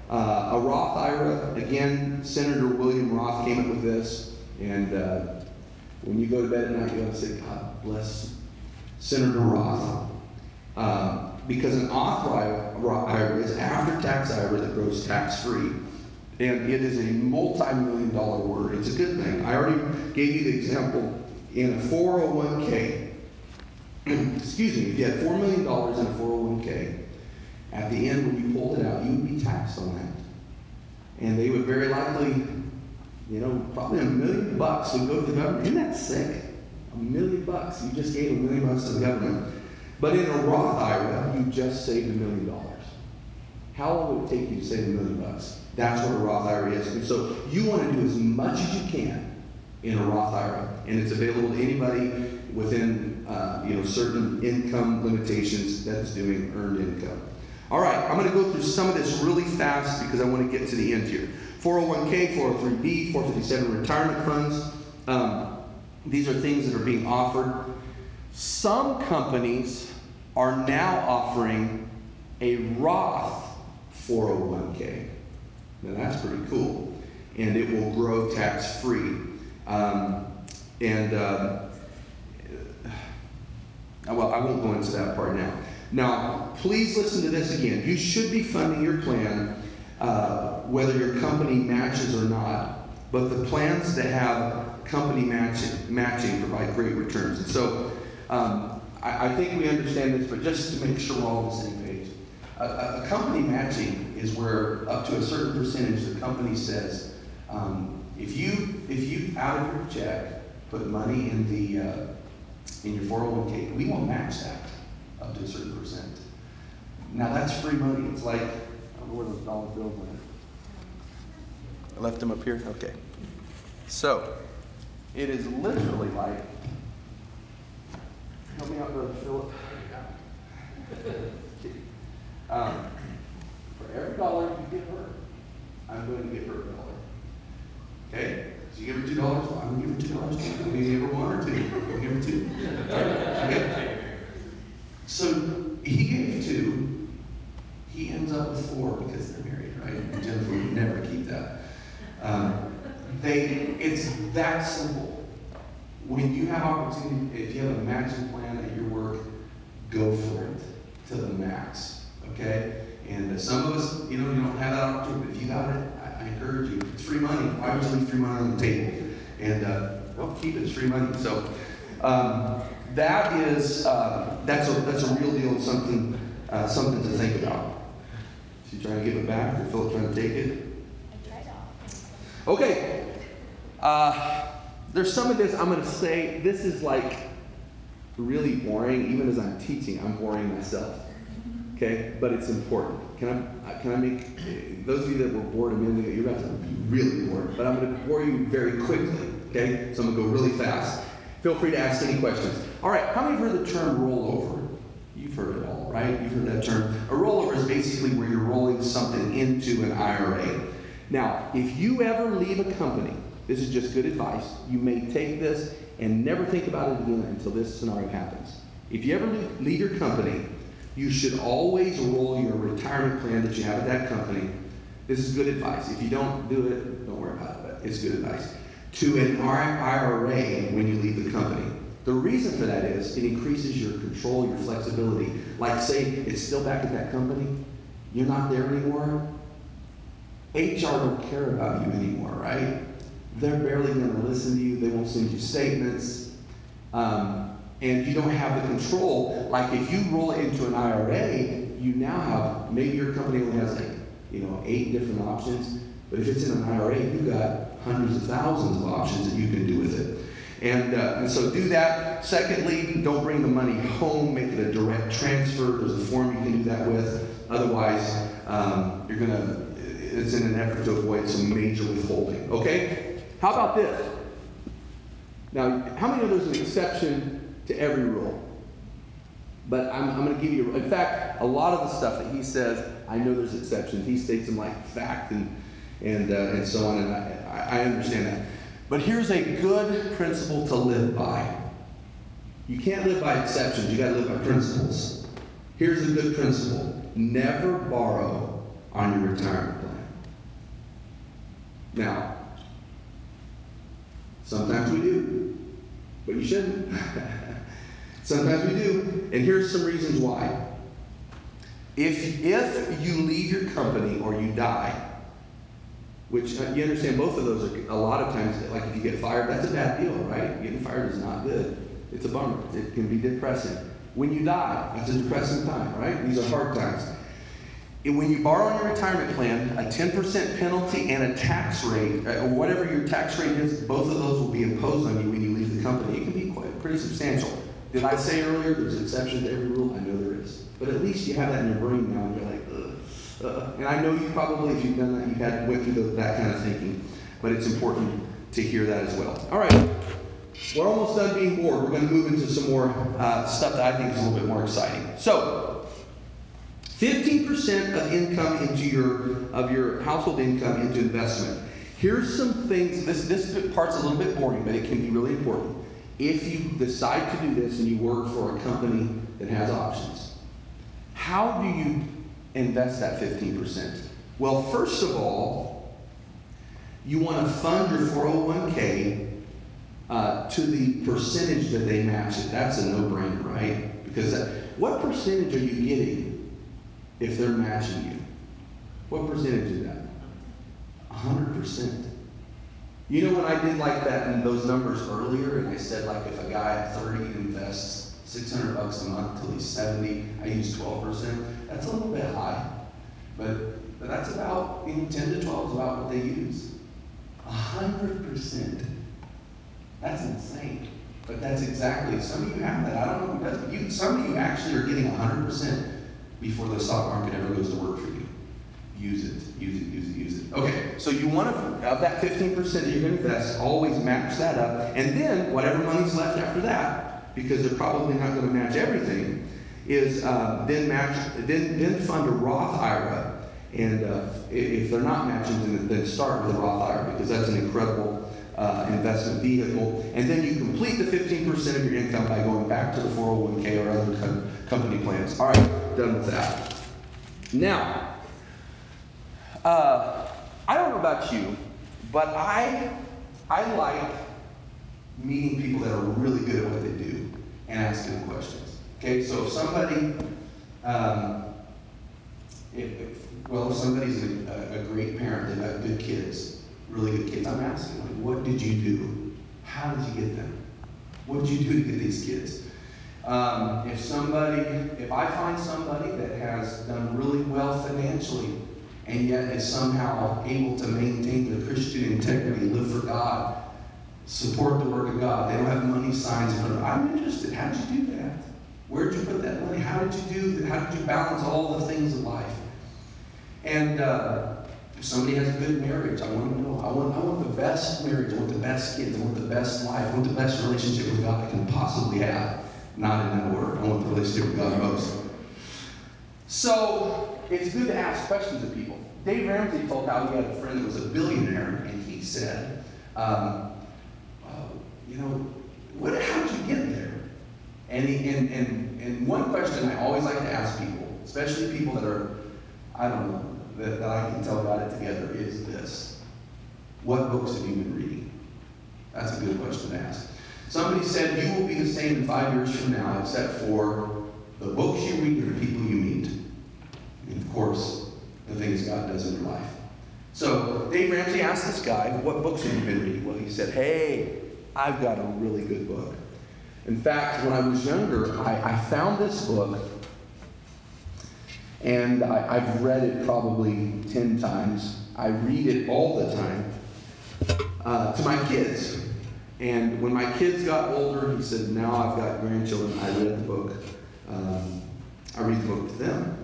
A Roth IRA, again, Senator William Roth came up with this, and when you go to bed at night, you have to say, God bless Senator Roth. Because an Roth IRA is after-tax IRA that grows tax-free. And it is a multi-million-dollar word. It's a good thing. I already gave you the example in a 401k. Excuse me, if you had $4 million in a 401k, at the end when you pulled it out, you would be taxed on that. And they would very likely, probably $1 million would go to the government. Isn't that sick? $1 million. You just gave $1 million to the government. But in a Roth IRA, you just saved $1 million. How long would it take you to save $1 million? That's what a Roth IRA is. And so you want to do as much as you can in a Roth IRA, and it's available to anybody within certain income limitations that is doing earned income. All right, I'm going to go through some of this really fast because I want to get to the end here. 401k, 403b, 457 retirement funds. These are things that are being offered. Some companies are now offering a Roth 401k. Now that's pretty cool. And it will grow tax-free. Well, I won't go into that part now. Now, please listen to this again. You should be funding your plan whether your company matches or not, but the plans that have company matching provide great returns. And so I think we understand this, but just to make sure we're all on the same page. A company matching is where up to a certain percentage the company says, if you out of your check put money in your 401k, we will match that up to a certain percent. Now that's free money. It's like, I don't know where those dollar bills went. I left them up here? Okay. So, it is literally like, help me out, Brother Philip. For every dollar you give her, I'm going to give her $1. Okay? So you give her $2, well, I'm going to give her $2 too. Maybe give her 1 or 2. I'll give her 2. Okay? So he gave 2. He ends up with 4 because they're married, right? And Jennifer would never keep that. It's that simple. When you have opportunity, if you have a matching plan at your work, go for it to the max. Okay? And some of us, you don't have that opportunity. But if you got it, I encourage you. It's free money. Why would you leave free money on the table? And well, keep it. It's free money. So that's a real deal. Something to think about. Is he trying to give it back, or Philip trying to take it? I tried to. Okay. There's some of this I'm going to say. This is like really boring. Even as I'm teaching, I'm boring myself. Okay, but it's important. Can I make those of you that were bored a minute ago? You're about to be really bored, but I'm going to bore you very quickly. Okay, so I'm going to go really fast. Feel free to ask any questions. All right, how many have heard the term rollover? You've heard it all, right? You've heard that term. A rollover is basically where you're rolling something into an IRA. Now, if you ever leave a company, this is just good advice. You may take this and never think about it again until this scenario happens. If you ever leave your company, you should always roll your retirement plan that you have at that company. This is good advice. If you don't do it, don't worry about it, but it's good advice. To an IRA when you leave the company. The reason for that is it increases your control, your flexibility. Like say it's still back at that company, you're not there anymore. HR don't care about you anymore, right? They're barely going to listen to you. They won't send you statements. And you don't have the control. Like if you roll it into an IRA, you now have, maybe your company only has 8 different options. But if it's in an IRA, you've got hundreds of thousands of options that you can do with it. And so do that. Secondly, don't bring the money home. Make it a direct transfer. There's a form you can do that with. Otherwise, it's in an effort to avoid some major withholding. Okay? How about this? Now, how many of there's an exception to every rule? But I'm going to give you, in fact, a lot of the stuff that he says, I know there's exceptions. He states them like fact and so on, and I understand that. But here's a good principle to live by. You can't live by exceptions. You got to live by principles. Here's a good principle. Never borrow on your retirement plan. Now, sometimes we do, but you shouldn't. Sometimes we do, and here's some reasons why. If you leave your company or you die, which you understand both of those are a lot of times, like if you get fired, that's a bad deal, right? Getting fired is not good. It's a bummer. It can be depressing. When you die, that's a depressing time, right? These are hard times. And when you borrow on your retirement plan, a 10% penalty and a tax rate, or whatever your tax rate is, both of those will be imposed on you when you leave the company. It can be pretty substantial. Did I say earlier there's an exception to every rule? I know there is. But at least you have that in your brain now, and you're like, ugh. And I know you probably, if you've done that, you went through that kind of thinking. But it's important to hear that as well. All right. We're almost done being bored. We're going to move into some more stuff that I think is a little bit more exciting. So, 15% of income of your household income into investment. Here's some things. This part's a little bit boring, but it can be really important. If you decide to do this and you work for a company that has options, how do you invest that 15%? Well, first of all, you want to fund your 401k to the percentage that they match it. That's a no-brainer, right? Because what percentage are you getting if they're matching you? What percentage is that? 100%. You know when I did like that in those numbers earlier, and I said like if a guy at 30 invests $600 a month till he's 70, I use 12%. That's a little bit high, but that's about 10 to 12 is about what they use. 100%. That's insane. But that's exactly, some of you have that. I don't know who does it. Some of you actually are getting 100% before the stock market ever goes to work for you. Use it. Okay, so you want to, of that 15% that you're going to invest, always match that up. And then whatever money's left after that, because they're probably not going to match everything, is then fund a Roth IRA. And if they're not matching, then start with a Roth IRA, because that's an incredible investment vehicle. And then you complete the 15% of your income by going back to the 401k or other company plans. All right, done with that. Now, I don't know about you, but I like meeting people that are really good at what they do and asking them questions. Okay, so if somebody, if somebody's a great parent, they've got good kids, really good kids, I'm asking, like, what did you do? How did you get them? What did you do to get these kids? If I find somebody that has done really well financially and yet is somehow able to maintain the Christian integrity, live for God, support the work of God, they don't have money signs in front of them, I'm interested. How did you do that? Where did you put that money? How did you do that? How did you balance all the things of life? And if somebody has a good marriage, I want to know. I want the best marriage. I want the best kids. I want the best life. I want the best relationship with God I can possibly have. Not in that order. I want the relationship with God most. So it's good to ask questions of people. Dave Ramsey told how he had a friend that was a billionaire, and he said, how did you get there? And one question I always like to ask people, especially people that are, I don't know, that I can tell got it together, is this: what books have you been reading? That's a good question to ask. Somebody said you will be the same in 5 years from now, except for the books you read and the people you meet. And of course, the things God does in your life. So Dave Ramsey asked this guy, what books have you been reading? Well, he said, hey, I've got a really good book. In fact, when I was younger, I found this book, and I've read it probably 10 times. I read it all the time to my kids. And when my kids got older, he said, now I've got grandchildren, I read the book. I read the book to them.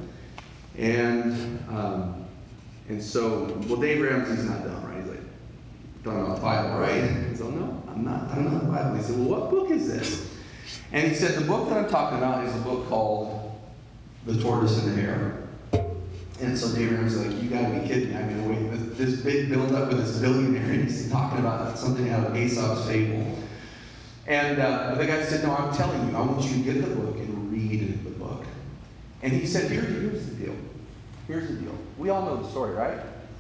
And so, Dave Ramsey's not done, right? He's like, talking about the Bible, right? He said, no, I'm not talking about the Bible. He said, well, what book is this? And he said, the book that I'm talking about is a book called The Tortoise and the Hare. And so Dave Ramsey's like, you gotta be kidding me. I mean, wait, this big build up with this billionaire, and he's talking about something out of Aesop's fable. And the guy said, no, I'm telling you, I want you to get the book and read the book. And he said, here's the deal. Here's the deal. We all know the story, right?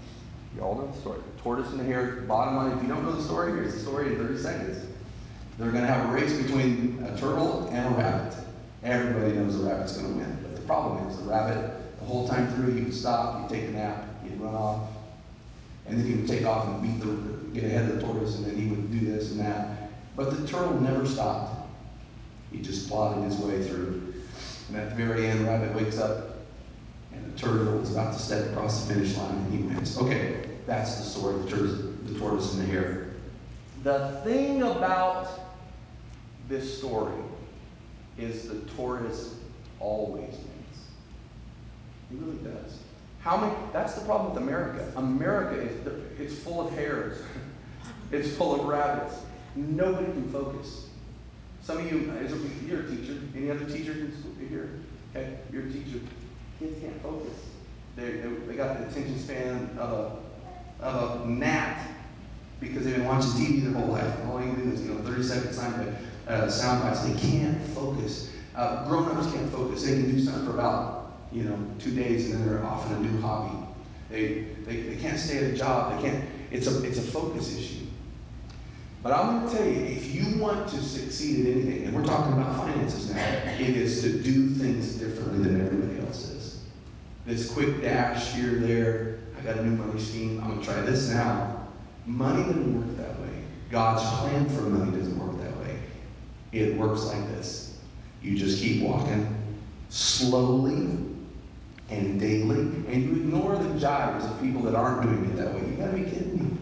You all know the story. The tortoise and the hare, bottom line, if you don't know the story, here's the story in 30 seconds. They're going to have a race between a turtle and a rabbit. Everybody knows the rabbit's going to win. But the problem is the rabbit, the whole time through, he would stop, he'd take a nap, he'd run off, and then he would take off and get ahead of the tortoise, and then he would do this and that. But the turtle never stopped. He just plodded his way through. And at the very end, the rabbit wakes up, and the turtle is about to step across the finish line, and he wins. Okay, that's the story of the tortoise and the hare. The thing about this story is the tortoise always wins. He really does. That's the problem with America. America it's full of hares. It's full of rabbits. Nobody can focus. Some of you, you're a teacher. Any other teachers in school here? Okay, you're a teacher. Kids can't focus. They got the attention span of a gnat because they've been watching TV their whole life. And all you do is 30-second sound bites. They can't focus. Grown-ups can't focus. They can do something for about 2 days, and then they're off in a new hobby. They can't stay at a job. They can't. It's a focus issue. But I'm going to tell you, if you want to succeed at anything, and we're talking about finances now, it is to do things differently than everybody else does. This quick dash here, there, I got a new money scheme, I'm going to try this now. Money doesn't work that way. God's plan for money doesn't work that way. It works like this. You just keep walking slowly and daily, and you ignore the jibes of people that aren't doing it that way. You got to be kidding me.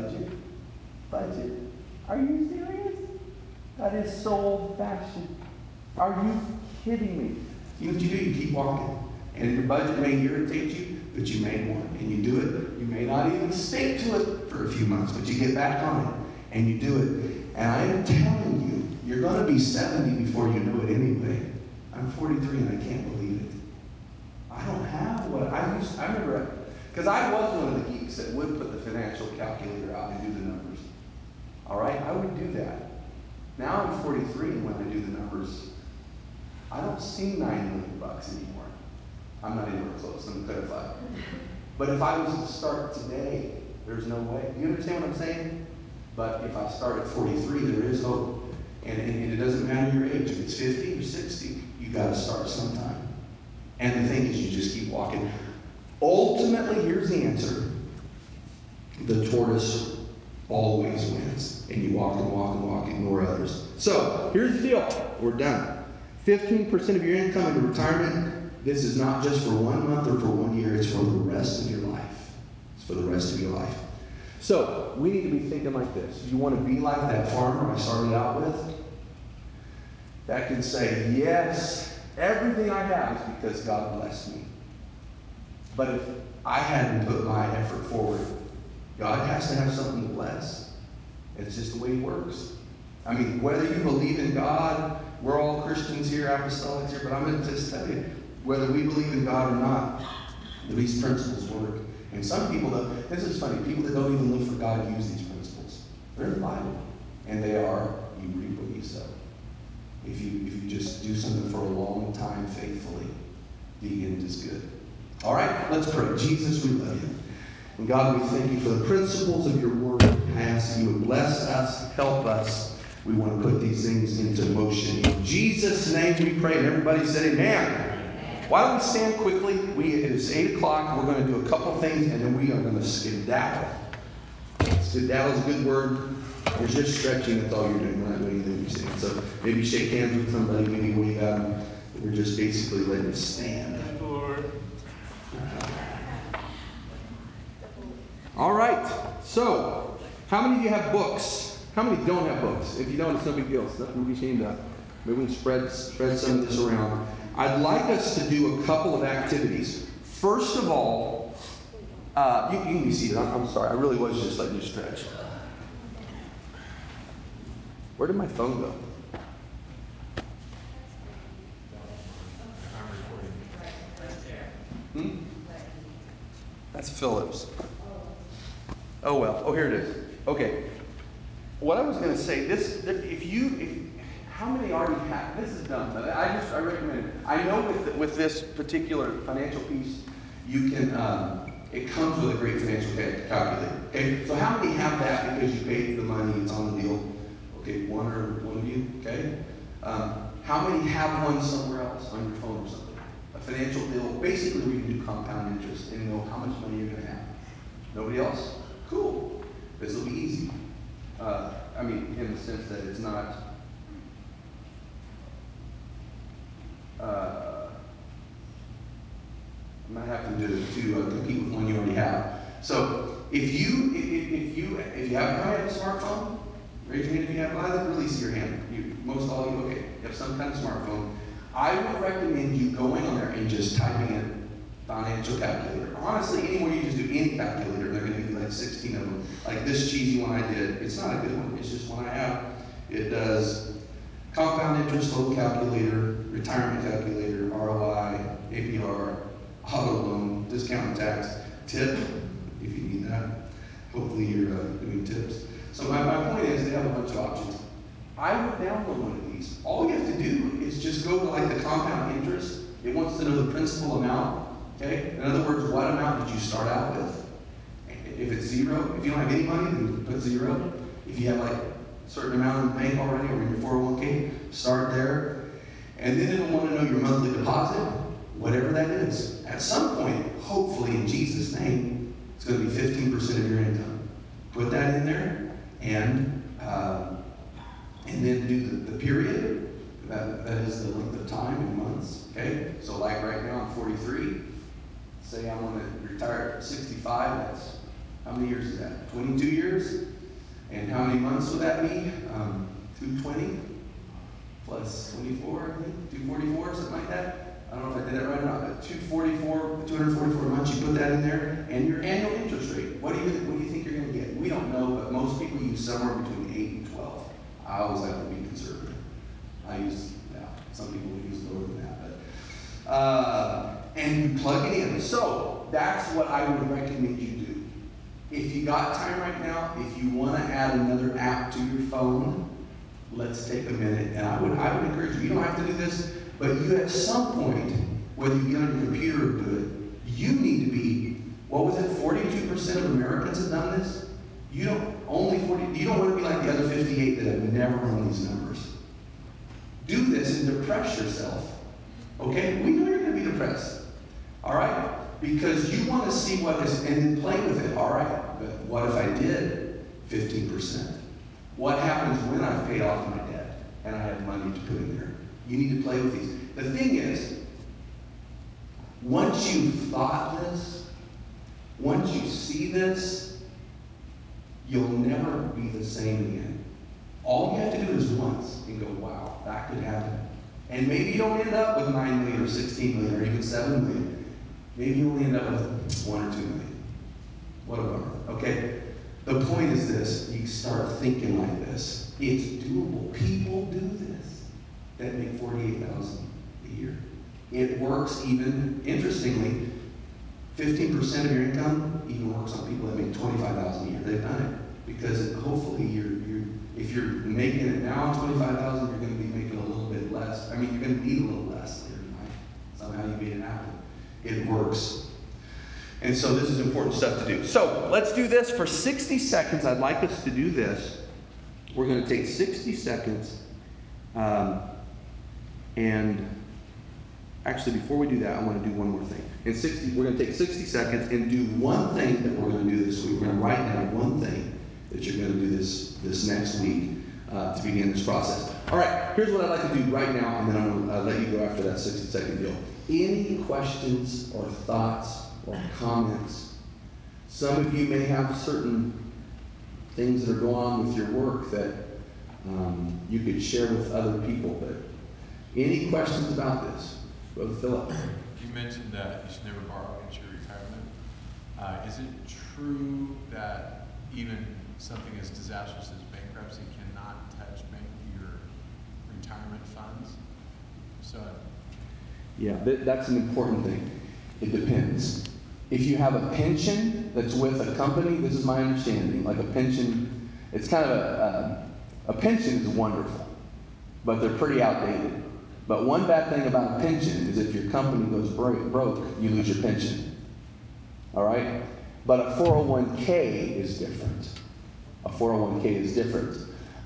Budget. Are you serious? That is so old-fashioned. Are you kidding me? You know what you do? You keep walking. And your budget may irritate you, but you may want it. And you do it. You may not even stick to it for a few months, but you get back on it. And you do it. And I am telling you, you're going to be 70 before you know it anyway. I'm 43 and I can't believe it. I don't have what I used. I remember, because I was one of the geeks that would put the financial calculator out and do the numbers. All right, I would do that. Now I'm 43, and when I do the numbers, I don't see $9 million anymore. I'm not anywhere close. Let me clarify. But if I was to start today, there's no way. You understand what I'm saying? But if I start at 43, there is hope. And it doesn't matter your age. If it's 50 or 60, you got to start sometime. And the thing is, you just keep walking. Ultimately, here's the answer. The tortoise always wins. And you walk and walk and walk, ignore others. So, here's the deal. We're done. 15% of your income into retirement. This is not just for 1 month or for 1 year. It's for the rest of your life. It's for the rest of your life. So, we need to be thinking like this. You want to be like that farmer I started out with? That can say, yes, everything I have is because God blessed me. But if I hadn't put my effort forward, God has to have something to bless. It's just the way He works. I mean, whether you believe in God, we're all Christians here, apostolics here, but I'm going to just tell you, whether we believe in God or not, these principles work. And some people, this is funny, people that don't even live for God use these principles. They're in the Bible. And they are, you reap what you sow. If you just do something for a long time faithfully, the end is good. All right, let's pray. Jesus, we love you. And God, we thank you for the principles of your word. I ask that you would bless us, help us. We want to put these things into motion. In Jesus' name we pray. And everybody said amen. Why don't we stand quickly? It is 8 o'clock. We're going to do a couple things, and then we are going to skedaddle. Skedaddle is a good word. We're just stretching. That's all you're doing. We're not doing anything you're saying. So maybe shake hands with somebody. Maybe wave at them. We're just basically letting it stand. All right. So, how many of you have books? How many don't have books? If you don't, it's no big deal. It's nothing to be ashamed of. Maybe we can spread some of this around. I'd like us to do a couple of activities. First of all, you can be seated. I'm sorry. I really was just letting you stretch. Where did my phone go? That's Phillips. Oh well. Oh, here it is. Okay. What I was going to say, how many already have? This is dumb. I recommend it. I know with this particular financial piece, you can It comes with a great financial calculator. Okay, so how many have that because you paid the money, it's on the deal? Okay, one of you. Okay, how many have one somewhere else on your phone or something? A financial deal, basically where you can do compound interest and know how much money you're going to have. Nobody else? Cool. This will be easy. I mean, in the sense that it's not. I'm not having to compete with one you already have. So if you have, how many have a smartphone? Raise your hand if you have. I didn't really see your hand. Most all of you, okay. You have some kind of smartphone. I would recommend you going on there and just typing in financial calculator. Honestly, anywhere you just do any calculator, they're going to give you like 16 of them. Like this cheesy one I did. It's not a good one. It's just one I have. It does compound interest, total calculator, retirement calculator, ROI, APR, auto loan, discount tax, tip, if you need that. Hopefully you're doing tips. So my point is they have a bunch of options. I would download one of these. All you have to do is just go to like the compound interest. It wants to know the principal amount. Okay? In other words, what amount did you start out with? If it's zero, if you don't have any money, then put zero. If you have like a certain amount in the bank already or in your 401k, start there. And then it'll want to know your monthly deposit, whatever that is. At some point, hopefully in Jesus' name, it's going to be 15% of your income. Put that in there and then do the period. That is the length of time in months. Okay? So like right now I'm 43. Say I want to retire at 65. That's how many years is that? 22 years? And how many months would that be? 220 plus 24, I think, 244, something like that. I don't know if I did that right or not, but 244 months, you put that in there, and your annual interest rate. What do you think you're going to get? We don't know, but most people use somewhere between 8 and 12. I always like to be conservative. Some people use lower than that, and you plug it in. So that's what I would recommend you do. If you got time right now, if you want to add another app to your phone, let's take a minute. And I would encourage you. You don't have to do this, but you at some point, whether you get on your computer or do it, you need to be. What was it? 42% of Americans have done this. You don't want to be like the other 58 that have never run these numbers. Do this and depress yourself. Okay? We know you're going to be depressed. All right? Because you want to see what is, and then play with it. All right, but what if I did 15%? What happens when I've paid off my debt and I have money to put in there? You need to play with these. The thing is, once you've thought this, once you see this, you'll never be the same again. All you have to do is once and go, wow, that could happen. And maybe you don't end up with 9 million or 16 million or even 7 million. Maybe you only end up with 1 or 2 million. What a bummer. Okay? The point is this. You start thinking like this. It's doable. People do this that make $48,000 a year. It works even, interestingly, 15% of your income even works on people that make $25,000 a year. They've done it. Because hopefully if you're making it now on $25,000, you're going to be making a little bit less. I mean, you're going to need a little less later in life. Somehow you made it happen. It works. And so this is important stuff to do. So let's do this for 60 seconds. I'd like us to do this. We're going to take 60 seconds. And actually, before we do that, I want to do one more thing. We're going to take 60 seconds and do one thing that we're going to do this week. We're going to write down one thing that you're going to do this next week to begin this process. All right, here's what I'd like to do right now, and then I'm going to let you go after that 60-second deal. Any questions or thoughts or comments? Some of you may have certain things that are going on with your work that you could share with other people. But any questions about this? Brother Philip. You mentioned that you should never borrow against your retirement. Is it true that even something as disastrous as bankruptcy cannot touch your retirement funds? So, yeah, that's an important thing. It depends. If you have a pension that's with a company, this is my understanding, like a pension, it's kind of a pension is wonderful, but they're pretty outdated. But one bad thing about a pension is if your company goes broke, you lose your pension. all right? But a 401k is different. A 401k is different.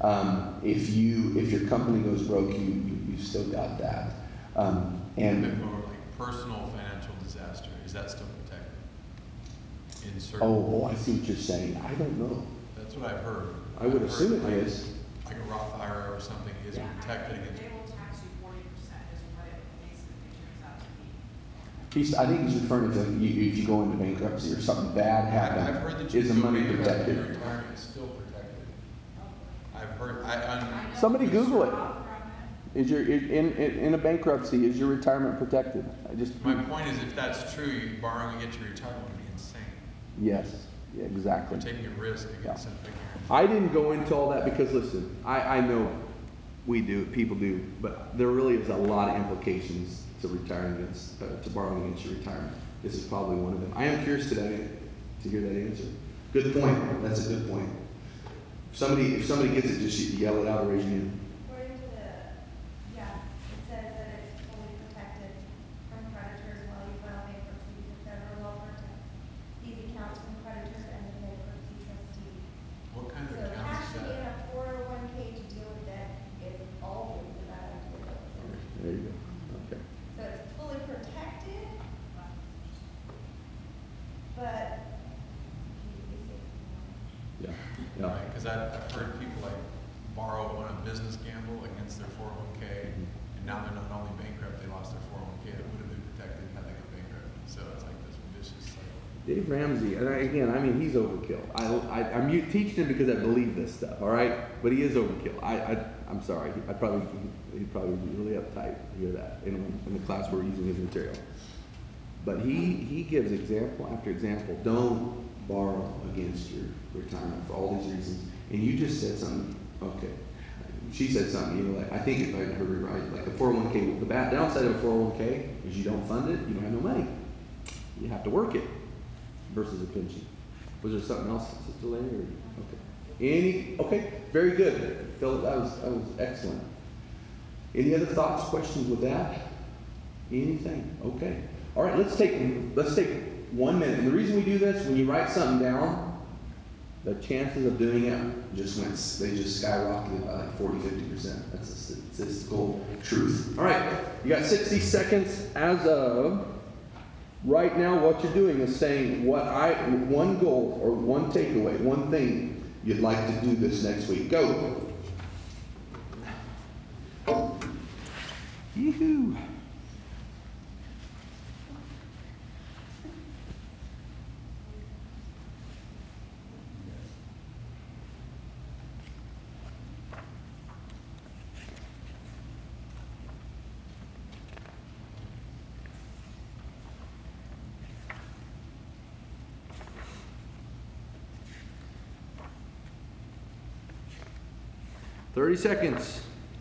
If your company goes broke, you've still got that. And Or like personal financial disaster, is that still protected? In certain, I see what you're saying. I don't know. that's what I've heard. I would I've assume heard it like- is. Like a Roth IRA or something is Yeah, protected against. they will tax you 40% is what it basically turns out to be. I think he's referring to if you go into bankruptcy or something bad happens. I've heard that Is the you go money bankrupt and protected? your retirement is still protected. I've heard, I know Somebody it's Google it. from Is your in a bankruptcy? Is your retirement protected? my point is, if that's true, you borrowing against your retirement would be insane. Yes, yeah, exactly. You're taking a risk Yeah. against something. I didn't go into all that because listen, I know people do, but there really is a lot of implications to retiring against, to borrowing against your retirement. This is probably one of them. I am curious today to hear that answer. Good point. That's a good point. If somebody gets it, just yell it out or raise your hand. According to it says that it's fully protected from creditors while you file bankruptcy. The federal law protects these accounts from creditors and the bankruptcy trustee. What kind of So account is cashing in that? a 401k to deal with debt is always a bad idea. Okay, there you go. Okay. So it's fully protected, but you be safe. Yeah. Yeah. Right, because I've heard people like borrow on a business gamble against their 401k, and now they're not only bankrupt, they lost their 401k that would have been protected had they gone bankrupt. So it's like this vicious cycle. Dave Ramsey, and he's overkill. I'm teaching him because I believe this stuff, all right? But he is overkill. I'm sorry. He'd probably be really uptight to hear that in the class we're using his material. But he gives example after example. Don't borrow against your retirement for all these reasons. And you just said something. Okay, she said something. Like I think if I heard her right, like a 401k. The bad downside of a 401k is you don't fund it. You don't have no money. You have to work it. Versus a pension. Was there something else, Sister Larry? Okay, very good, Philip. That was excellent. Any other thoughts, questions with that? Anything? Okay. All right. Let's take 1 minute. And the reason we do this, when you write something down, the chances of doing it just skyrocketed by like 40-50%. That's a statistical truth. All right. You got 60 seconds as of. Right now, what you're doing is saying one goal or one takeaway, one thing you'd like to do this next week. Go. Yoo-hoo. Thirty seconds.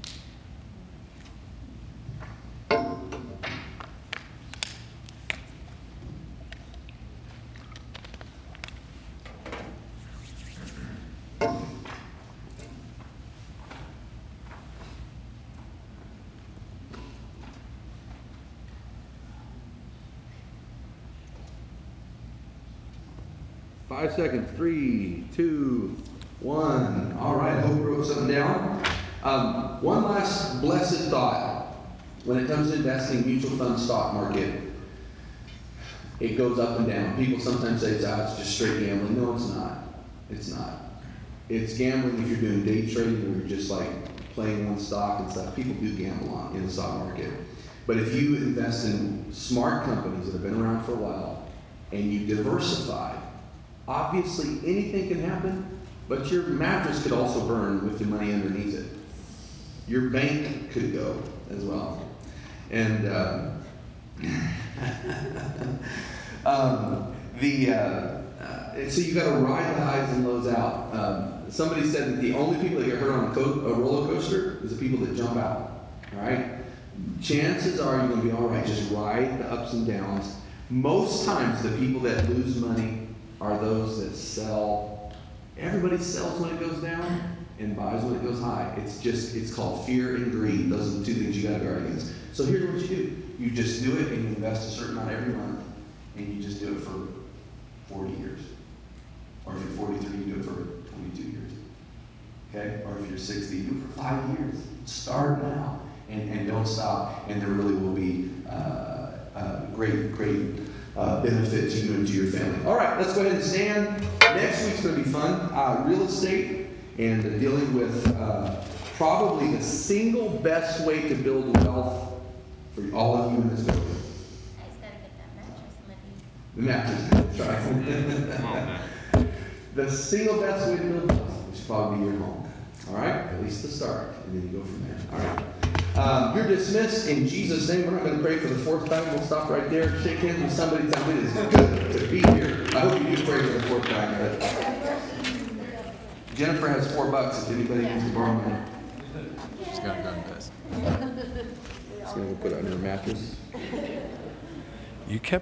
Five seconds. 3, 2, 1. All right. I hope you wrote something down. One last blessed thought. When it comes to investing in mutual fund stock market, it goes up and down. People sometimes say it's just straight gambling. No, it's not. It's not. It's gambling if you're doing day trading or you're just like playing one stock and stuff. People do gamble in the stock market. But if you invest in smart companies that have been around for a while and you diversify, obviously anything can happen, but your mattress could also burn with your money underneath it. Your bank could go as well. And so you got to ride the highs and lows out. Somebody said that the only people that get hurt on a roller coaster is the people that jump out. All right. Chances are you're going to be all right. Just ride the ups and downs. Most times, the people that lose money are those that sell. Everybody sells when it goes down and buys when it goes high. It's called fear and greed. Those are the two things you got to guard against. So here's what you do. You just do it and you invest a certain amount every month, and you just do it for 40 years. Or if you're 43, you do it for 22 years. Okay? Or if you're 60, do it for 5 years. Start now and don't stop. And there really will be great benefit to you and to your family. All right, let's go ahead and stand. Next week's going to be fun. Real estate and dealing with probably the single best way to build wealth for all of you in this building. I just gotta get that mattress, Libby. The mattress. That's right. The single best way to build wealth, which should probably be your home. All right? At least the start. And then you go from there. All right. You're dismissed in Jesus' name. We're not going to pray for the fourth time. We'll stop right there. Shake hands with somebody. Tell me it's good to be here. I hope you do pray for the fourth time. Jennifer has $4 if anybody needs to borrow money. She's got it done best. She's going to put it on her mattress. You kept